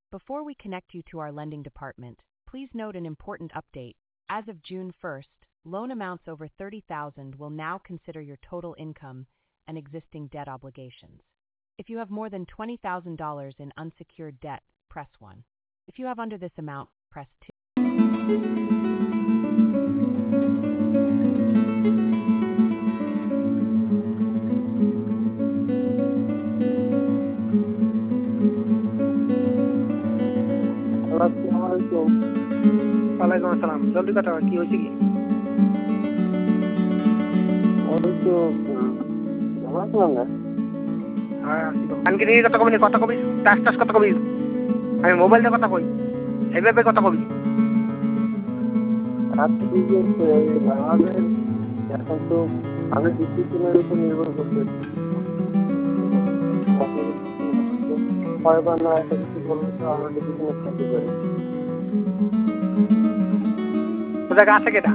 Before we connect you to our lending department, please note an important update. As of June 1st, loan amounts over $30,000 will now consider your total income and existing debt obligations. If you have more than $20,000 in unsecured debt, press 1. If you have under this amount, press 2. ওয়ালাইকুম আসসালাম। জলদি কথা কি হয়েছে কি? আনকি নিয়ে কথা কবি টাস কথা কবি, আমি মোবাইল দিয়ে কথা কই, এইভাবে কথা কবি। এখন তো আমি ডিসিশনের উপর নির্ভর করতে কয়বার না একটা কিছু বললে তো আমরা ডিসিশনে থাকতে পারি। ও জায়গা আছে কেটা?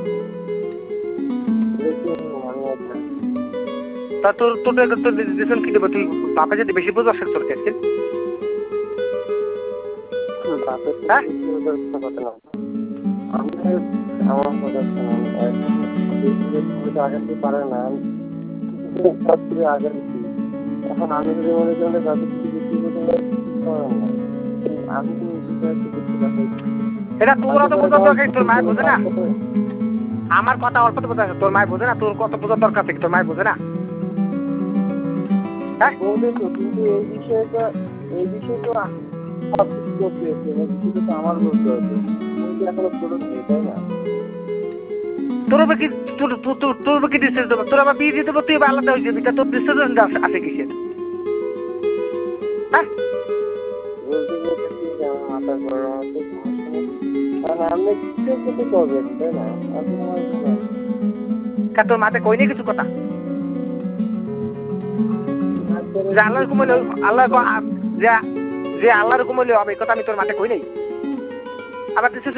তা তোর ডিসিশন কি দেবো? তুই বাপে যদি বেশি বুঝ অসুখ তোর কাছে আগাতে পারে না, আগে এখন আমি যদি মনে করি আমি এটা তোর অত বোঝার দরকার, তোর মায়ের বোঝে না। আমার কথা অল্প তো বোঝা, তোর মায়ের বোঝে না। তোর কত বোঝার দরকার থেকে তোর মায়ের বোঝে না। হ্যাঁ কিন্তু এই বিষয়টা সব কিছু করতে হচ্ছে, তো আমার বলতে হবে এখনো পুরো নেই, তাই না? তোর কি ডিসিশন দেবো? তোর আবার বিয়ে দিয়ে দেবো, তুই আলাদা হয়ে যাবি। তোর ডিসিশন আছে কিসের? হ্যাঁ মাথা গরম আছে, আপনি কিছু করবেন, তাই না? তোর মাথায় কই নেই কিছু কথা? আল্লাহর ঘুমলে আল্লাহ যে আল্লাহর ঘুমলে হবে, কথা আমি তোর মাথায় কই নেই। আবার